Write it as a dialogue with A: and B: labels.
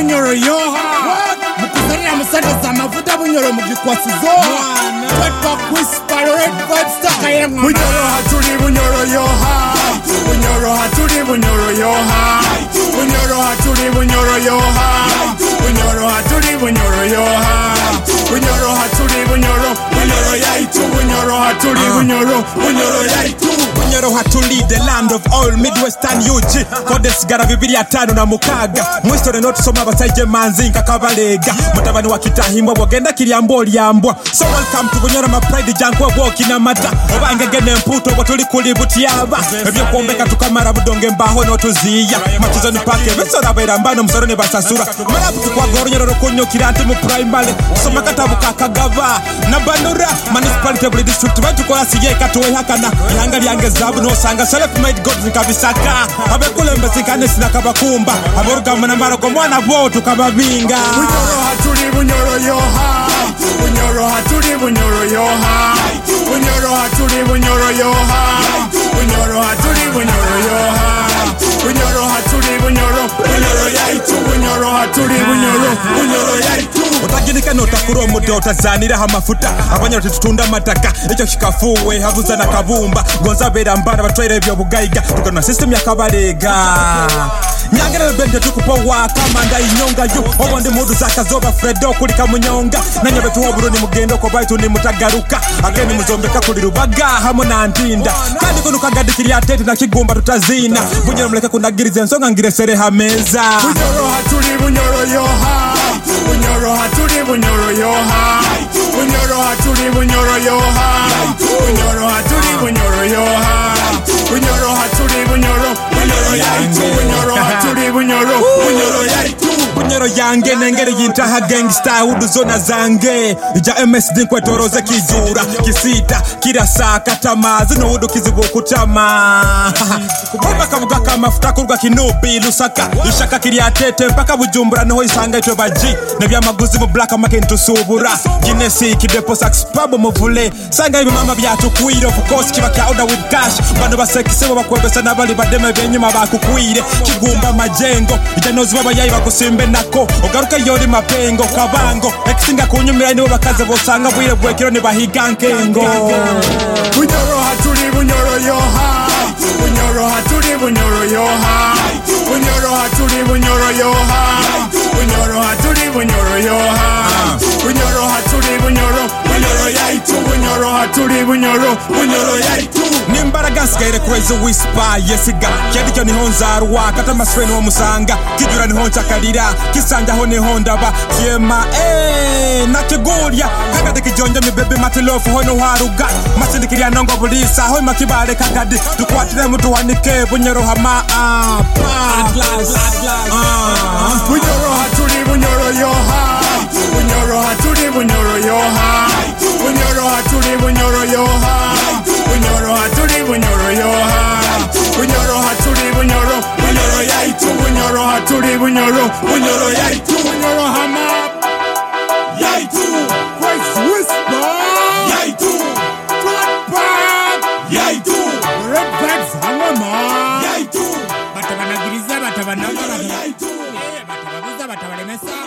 A: bunyoro yoha mukuzanira musanda za mavuta bunyoro mugikwasizo twetwa whisper red vibes takayira bunyoro haturi bunyoro yoha bunyoro haturi bunyoro yoha bunyoro haturi bunyoro yoha bunyoro haturi bunyoro yoha bunyoro haturi bunyoro yaitu bunyoro haturi bunyoro yaitu
B: bunyoro haturi the land of all midwestern UG kode sigara 205 na mukaga mwistore no tusoma abasaije manzi nkakabalega mutabani wa kitahimbwa bogenda kiryambo lyambwa so welcome to bunyoro my pride jankwa boki na mata obangegene mputo bo tuli kulibuti yaba ebyo kombeka tukamara budonge mbaho no tuziya machizo ni pake besora berambano musoro ne basasura marabu kwa goronyoro rokonyo kirante mu primary soma katabu kakagava na bandura municipality of district batu kola siye katowe hakana ihanga lyange zabu no sanga self made god nikabisaka abekule mbezikane sina kabakumba aborugama na maroko mwana bo tukababinga
A: bunyoro haturi bunyoro yoha bunyoro haturi bunyoro yoha bunyoro haturi bunyoro yoha bunyoro haturi bunyoro yoha bunyoro haturi bunyoro yaitu bunyoro haturi bunyoro yaitu
B: utagirika notakuro mudo utazanira hamafuta abanyaro tutunda mataka icyo kikafuwe havuza na kabumba gonza berambana batwere byo bugaiga tukana system yakabarega nyangere bende tukupowa kamanda inyonga yu obonde mudu zakazoba fredo kuli kamunyonga nanyabe tuwaburo ni mugendo ko baitu ni mutagaruka ageni muzombeka kuli rubaga hamo na ndinda kandi kunuka gadikiri atete na kigumba tutazina bunyoro muleke kunagirize nsonga ngiresere hameza
A: bunyoro haturi bunyoro yoha bunyoro haturi bunyoro yoha bunyoro haturi bunyoro yoha bunyoro haturi bunyoro yoha bunyoro haturi bunyoro yaitu bunyoro haturi bunyoro yaitu
B: bunyoro yange nengere yintaha gangsta uduzona zange ija MSD kwetoroze kijura kisita kirasaka tamazi no udukizibu kutama kuboba kavuga kamafuta kurwa kinubi lusaka ishaka kiryatete mpaka bujumbura niho isanga ito baji nebya maguzi mu black market tusubura Guinness kidepo sax pub muvule sanga ibi mama byatukwire of course kiba ka order with cash bano basekise bakwebesa nabali bademe benyuma bakukwire kigumba majengo ijanozi baba yayi bakusimbe nako ogaruka yori mapengo kabango ekisinga kunyumira nibo bakaze bosanga bwire bwekiro ne bahigankengo
A: bunyoro haturi bunyoro yoha bunyoro haturi bunyoro yoha bunyoro haturi bunyoro yoha bunyoro haturi bunyoro yoha bunyoro haturi bunyoro yaitu bunyoro haturi bunyoro yaitu
B: nimbaraga nsigaire crazy whisper yesiga kyandikyo niho nzarwa kata masfeni wo musanga kijura niho ncakalira kisanja ho niho ndaba kiema nakigulya kagade kijonja mi baby matilofu hono haruga masindikirya nongo bulisa ho makibale kagade tukwatire mutu wanike bunyoro hama
A: bunyoro haturi bunyoro yoha bunyoro haturi bunyoro yoha bunyoro haturi bunyoro yoha bunyoro haturi bunyoro yoha bunyoro haturi bunyoro yaitu bunyoro haturi bunyoro yaitu bunyoro hama yaitu Christ whisper yaitu Flatback yaitu red bags hangama yaitu batabana giriza batabana yaitu batababuza batabalemesa